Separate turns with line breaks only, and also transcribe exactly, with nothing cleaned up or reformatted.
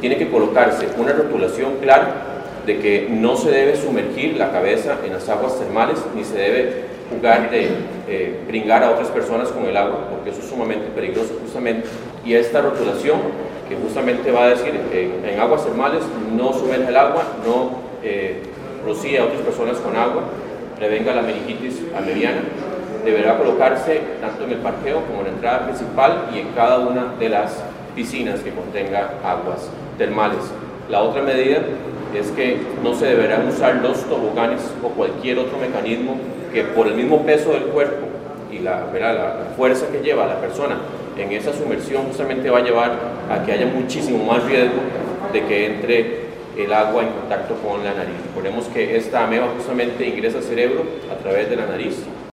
tiene que colocarse una rotulación clara de que no se debe sumergir la cabeza en las aguas termales, ni se debe jugar de eh, brincar a otras personas con el agua, porque eso es sumamente peligroso justamente. Y esta rotulación, que justamente va a decir eh, en aguas termales, no sumerja el agua, no eh, rocíe a otras personas con agua, prevenga la meningitis amebiana, deberá colocarse tanto en el parqueo como en la entrada principal y en cada una de las piscinas que contenga aguas termales. La otra medida es que no se deberán usar los toboganes o cualquier otro mecanismo que por el mismo peso del cuerpo y la, la, la fuerza que lleva la persona en esa sumersión justamente va a llevar a que haya muchísimo más riesgo de que entre el agua en contacto con la nariz. Recordemos que esta ameba justamente ingresa al cerebro a través de la nariz